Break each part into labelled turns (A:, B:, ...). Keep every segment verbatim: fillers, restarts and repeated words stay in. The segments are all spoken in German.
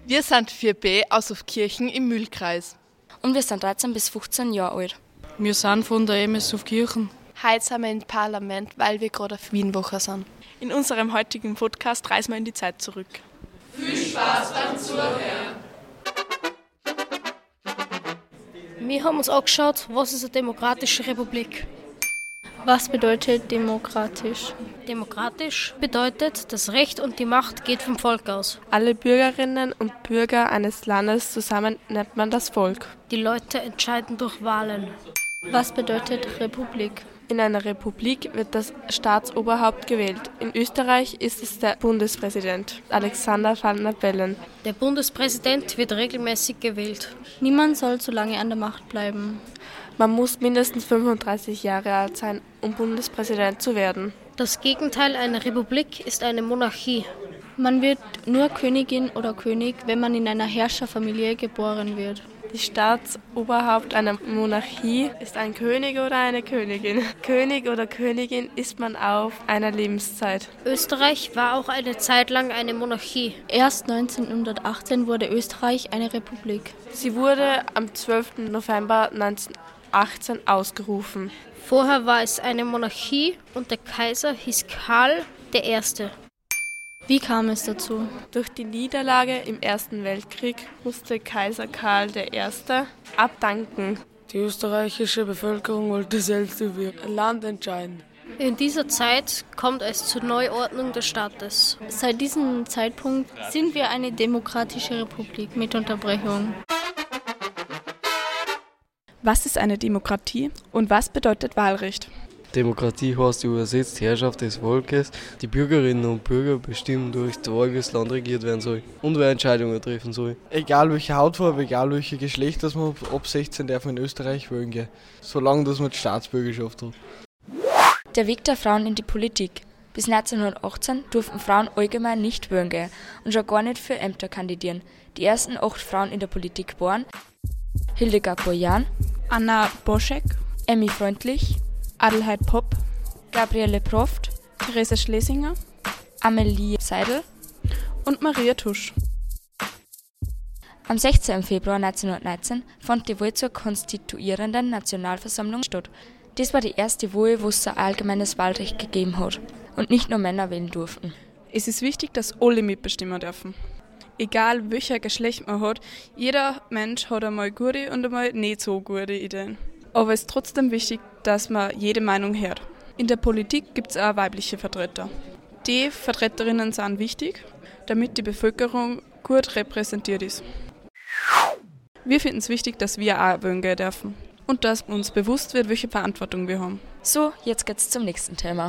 A: Wir sind vier b aus Aufkirchen im Mühlkreis.
B: Und wir sind dreizehn bis fünfzehn Jahre alt.
C: Wir sind von der M S Aufkirchen.
D: Heute sind wir im Parlament, weil wir gerade auf Wienwoche sind.
E: In unserem heutigen Podcast reisen wir in die Zeit zurück.
A: Viel Spaß beim Zuhören!
F: Wir haben uns angeschaut, was ist eine demokratische Republik.
G: Was bedeutet demokratisch?
F: Demokratisch bedeutet, das Recht und die Macht geht vom Volk aus.
E: Alle Bürgerinnen und Bürger eines Landes zusammen nennt man das Volk.
F: Die Leute entscheiden durch Wahlen.
G: Was bedeutet Republik?
E: In einer Republik wird das Staatsoberhaupt gewählt. In Österreich ist es der Bundespräsident, Alexander Van der Bellen.
F: Der Bundespräsident wird regelmäßig gewählt.
G: Niemand soll zu lange an der Macht bleiben.
E: Man muss mindestens fünfunddreißig Jahre alt sein, um Bundespräsident zu werden.
F: Das Gegenteil einer Republik ist eine Monarchie.
G: Man wird nur Königin oder König, wenn man in einer Herrscherfamilie geboren wird.
E: Die Staatsoberhaupt einer Monarchie ist ein König oder eine Königin. König oder Königin ist man auf einer Lebenszeit.
F: Österreich war auch eine Zeit lang eine Monarchie.
G: Erst neunzehnhundertachtzehn wurde Österreich eine Republik.
E: Sie wurde am zwölften November neunzehnhundertachtzehn ausgerufen.
F: Vorher war es eine Monarchie und der Kaiser hieß Karl der Erste.
G: Wie kam es dazu?
E: Durch die Niederlage im Ersten Weltkrieg musste Kaiser Karl der Erste abdanken.
C: Die österreichische Bevölkerung wollte selbst über ihr Land entscheiden.
F: In dieser Zeit kommt es zur Neuordnung des Staates.
G: Seit diesem Zeitpunkt sind wir eine demokratische Republik mit Unterbrechung.
E: Was ist eine Demokratie und was bedeutet Wahlrecht?
H: Demokratie heißt übersetzt Herrschaft des Volkes. Die Bürgerinnen und Bürger bestimmen durch die Wahl, wie das Land regiert werden soll und wer Entscheidungen treffen soll.
I: Egal welche Hautfarbe, egal welches Geschlecht, dass man ab sechzehn darf man in Österreich wählen gehen, solange dass man die Staatsbürgerschaft hat.
B: Der Weg der Frauen in die Politik. Bis neunzehnhundertachtzehn durften Frauen allgemein nicht wählen gehen und schon gar nicht für Ämter kandidieren. Die ersten acht Frauen in der Politik waren Hildegard Bojan,
E: Anna Boschek,
B: Emmy Freundlich,
E: Adelheid Popp,
B: Gabriele Proft,
E: Therese Schlesinger,
B: Amelie Seidel
E: und Maria Tusch.
B: Am sechzehnten Februar neunzehnhundertneunzehn fand die Wahl zur konstituierenden Nationalversammlung statt. Dies war die erste Wahl, wo es ein allgemeines Wahlrecht gegeben hat und nicht nur Männer wählen durften.
E: Es ist wichtig, dass alle mitbestimmen dürfen. Egal welcher Geschlecht man hat, jeder Mensch hat einmal gute und einmal nicht so gute Ideen. Aber es ist trotzdem wichtig, dass man jede Meinung hört. In der Politik gibt es auch weibliche Vertreter. Die Vertreterinnen sind wichtig, damit die Bevölkerung gut repräsentiert ist. Wir finden es wichtig, dass wir auch wählen gehen dürfen und dass uns bewusst wird, welche Verantwortung wir haben.
B: So, jetzt geht's zum nächsten Thema.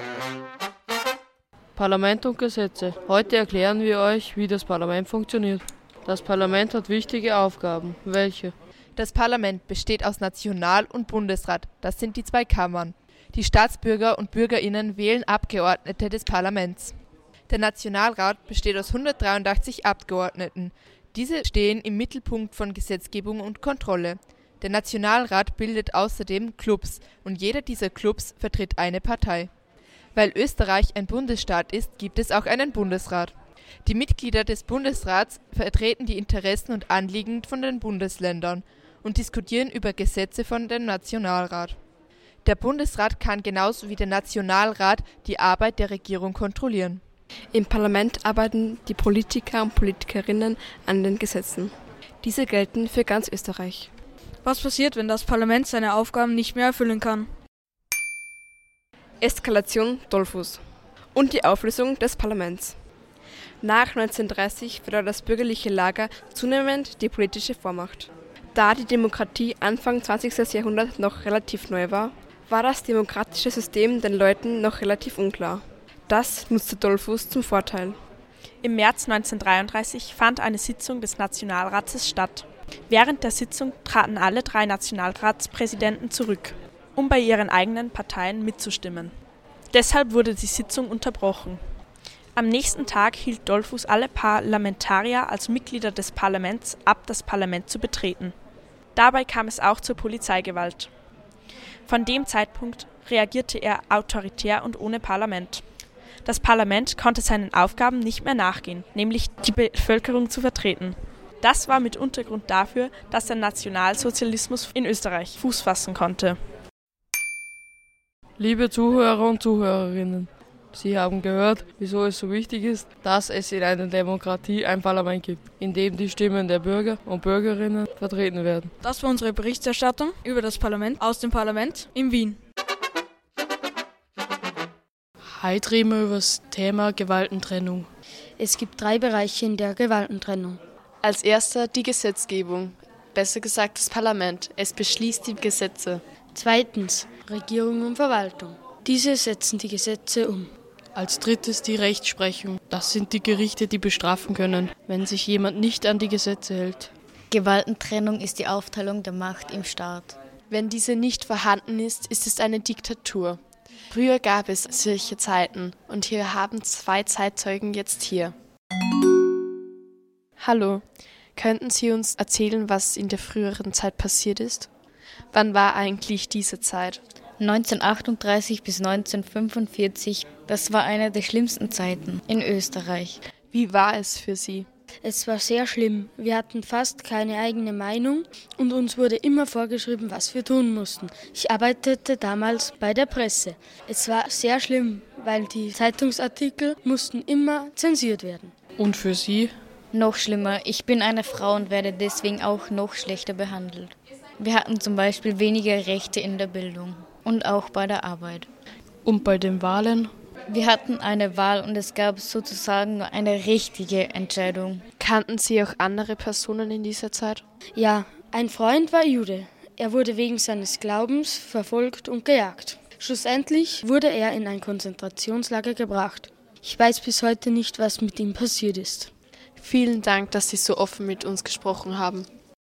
C: Parlament und Gesetze. Heute erklären wir euch, wie das Parlament funktioniert. Das Parlament hat wichtige Aufgaben. Welche?
A: Das Parlament besteht aus National- und Bundesrat, das sind die zwei Kammern. Die Staatsbürger und BürgerInnen wählen Abgeordnete des Parlaments. Der Nationalrat besteht aus hundertdreiundachtzig Abgeordneten. Diese stehen im Mittelpunkt von Gesetzgebung und Kontrolle. Der Nationalrat bildet außerdem Clubs und jeder dieser Clubs vertritt eine Partei. Weil Österreich ein Bundesstaat ist, gibt es auch einen Bundesrat. Die Mitglieder des Bundesrats vertreten die Interessen und Anliegen von den Bundesländern und diskutieren über Gesetze von dem Nationalrat. Der Bundesrat kann genauso wie der Nationalrat die Arbeit der Regierung kontrollieren.
D: Im Parlament arbeiten die Politiker und Politikerinnen an den Gesetzen. Diese gelten für ganz Österreich.
J: Was passiert, wenn das Parlament seine Aufgaben nicht mehr erfüllen kann?
D: Eskalation Dollfuß und die Auflösung des Parlaments. Nach neunzehnhundertdreißig verlor das bürgerliche Lager zunehmend die politische Vormacht. Da die Demokratie Anfang zwanzigsten Jahrhundert noch relativ neu war, war das demokratische System den Leuten noch relativ unklar. Das nutzte Dollfuß zum Vorteil.
E: Im März neunzehnhundertdreiunddreißig fand eine Sitzung des Nationalrates statt. Während der Sitzung traten alle drei Nationalratspräsidenten zurück, um bei ihren eigenen Parteien mitzustimmen. Deshalb wurde die Sitzung unterbrochen. Am nächsten Tag hielt Dollfuß alle Parlamentarier als Mitglieder des Parlaments ab, das Parlament zu betreten. Dabei kam es auch zur Polizeigewalt. Von dem Zeitpunkt reagierte er autoritär und ohne Parlament.
K: Das Parlament konnte seinen Aufgaben nicht mehr nachgehen, nämlich die Bevölkerung zu vertreten. Das war mit Untergrund dafür, dass der Nationalsozialismus in Österreich Fuß fassen konnte.
C: Liebe Zuhörer und Zuhörerinnen, Sie haben gehört, wieso es so wichtig ist, dass es in einer Demokratie ein Parlament gibt, in dem die Stimmen der Bürger und Bürgerinnen vertreten werden.
J: Das war unsere Berichterstattung über das Parlament aus dem Parlament in Wien.
L: Heute reden wir über das Thema Gewaltentrennung.
M: Es gibt drei Bereiche in der Gewaltentrennung.
N: Als erster die Gesetzgebung, besser gesagt das Parlament. Es beschließt die Gesetze.
M: Zweitens Regierung und Verwaltung. Diese setzen die Gesetze um.
L: Als drittes die Rechtsprechung. Das sind die Gerichte, die bestrafen können, wenn sich jemand nicht an die Gesetze hält.
O: Gewaltentrennung ist die Aufteilung der Macht im Staat.
N: Wenn diese nicht vorhanden ist, ist es eine Diktatur. Früher gab es solche Zeiten und wir haben zwei Zeitzeugen jetzt hier. Hallo, könnten Sie uns erzählen, was in der früheren Zeit passiert ist? Wann war eigentlich diese Zeit?
O: neunzehnhundertachtunddreißig bis neunzehnhundertfünfundvierzig, das war eine der schlimmsten Zeiten in Österreich.
N: Wie war es für Sie?
M: Es war sehr schlimm. Wir hatten fast keine eigene Meinung und uns wurde immer vorgeschrieben, was wir tun mussten. Ich arbeitete damals bei der Presse. Es war sehr schlimm, weil die Zeitungsartikel mussten immer zensiert werden.
L: Und für Sie?
O: Noch schlimmer, ich bin eine Frau und werde deswegen auch noch schlechter behandelt. Wir hatten zum Beispiel weniger Rechte in der Bildung und auch bei der Arbeit.
L: Und bei den Wahlen?
O: Wir hatten eine Wahl und es gab sozusagen nur eine richtige Entscheidung.
N: Kannten Sie auch andere Personen in dieser Zeit?
M: Ja, ein Freund war Jude. Er wurde wegen seines Glaubens verfolgt und gejagt. Schlussendlich wurde er in ein Konzentrationslager gebracht. Ich weiß bis heute nicht, was mit ihm passiert ist.
N: Vielen Dank, dass Sie so offen mit uns gesprochen haben.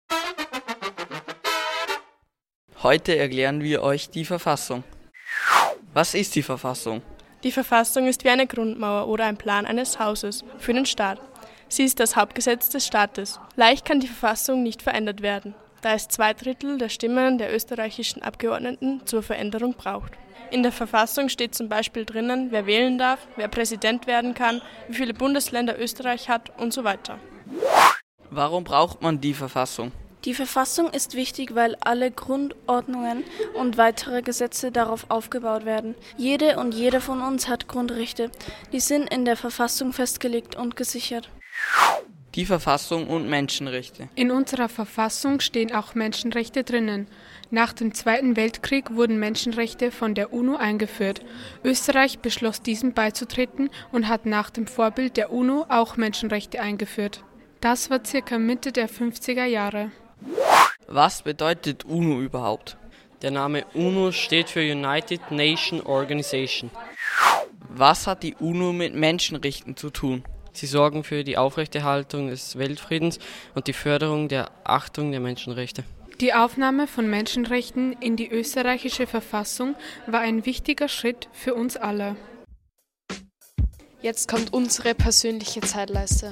P: Heute erklären wir euch die Verfassung. Was ist die Verfassung?
D: Die Verfassung ist wie eine Grundmauer oder ein Plan eines Hauses für den Staat. Sie ist das Hauptgesetz des Staates. Leicht kann die Verfassung nicht verändert werden, da es zwei Drittel der Stimmen der österreichischen Abgeordneten zur Veränderung braucht. In der Verfassung steht zum Beispiel drinnen, wer wählen darf, wer Präsident werden kann, wie viele Bundesländer Österreich hat und so weiter.
P: Warum braucht man die Verfassung?
G: Die Verfassung ist wichtig, weil alle Grundordnungen und weitere Gesetze darauf aufgebaut werden. Jede und jeder von uns hat Grundrechte. Die sind in der Verfassung festgelegt und gesichert.
P: Die Verfassung und Menschenrechte.
Q: In unserer Verfassung stehen auch Menschenrechte drinnen. Nach dem Zweiten Weltkrieg wurden Menschenrechte von der UNO eingeführt. Österreich beschloss, diesem beizutreten und hat nach dem Vorbild der UNO auch Menschenrechte eingeführt. Das war circa Mitte der fünfziger Jahre.
P: Was bedeutet UNO überhaupt?
R: Der Name UNO steht für United Nations Organization.
P: Was hat die UNO mit Menschenrechten zu tun?
R: Sie sorgen für die Aufrechterhaltung des Weltfriedens und die Förderung der Achtung der Menschenrechte.
Q: Die Aufnahme von Menschenrechten in die österreichische Verfassung war ein wichtiger Schritt für uns alle.
N: Jetzt kommt unsere persönliche Zeitleiste.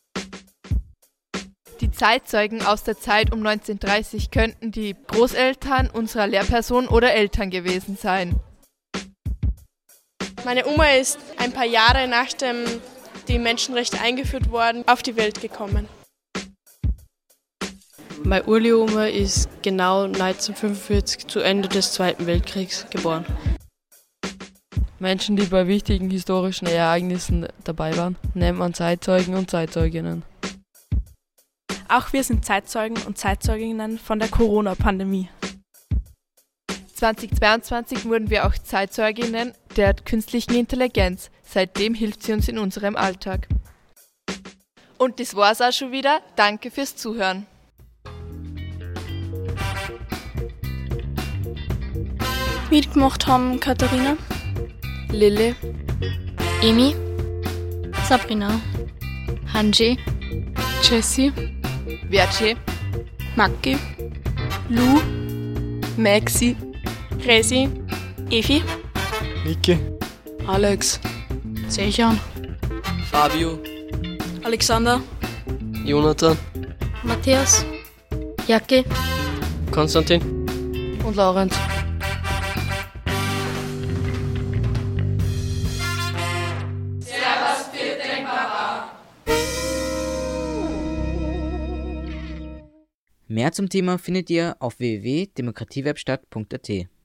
A: Die Zeitzeugen aus der Zeit um neunzehnhundertdreißig könnten die Großeltern unserer Lehrperson oder Eltern gewesen sein.
D: Meine Oma ist ein paar Jahre nachdem die Menschenrechte eingeführt wurden, auf die Welt gekommen.
L: Meine Uroma ist genau neunzehnhundertfünfundvierzig zu Ende des Zweiten Weltkriegs geboren.
C: Menschen, die bei wichtigen historischen Ereignissen dabei waren, nennt man Zeitzeugen und Zeitzeuginnen.
K: Auch wir sind Zeitzeugen und Zeitzeuginnen von der Corona-Pandemie.
A: zweitausendzweiundzwanzig wurden wir auch Zeitzeuginnen der künstlichen Intelligenz. Seitdem hilft sie uns in unserem Alltag. Und das war's auch schon wieder. Danke fürs Zuhören.
G: Mitgemacht haben Katharina,
N: Lille,
G: Emi,
O: Sabrina, Hanji,
Q: Jessie,
A: Verce,
G: Maki,
D: Lu,
N: Maxi,
D: Resi, Evi,
I: Niki,
L: Alex, Sechan,
P: Fabio,
J: Alexander,
R: Jonathan,
M: Matthias, Jacke,
R: Konstantin
C: und Laurenz.
S: Mehr zum Thema findet ihr auf w w w punkt demokratiewerkstatt punkt a t.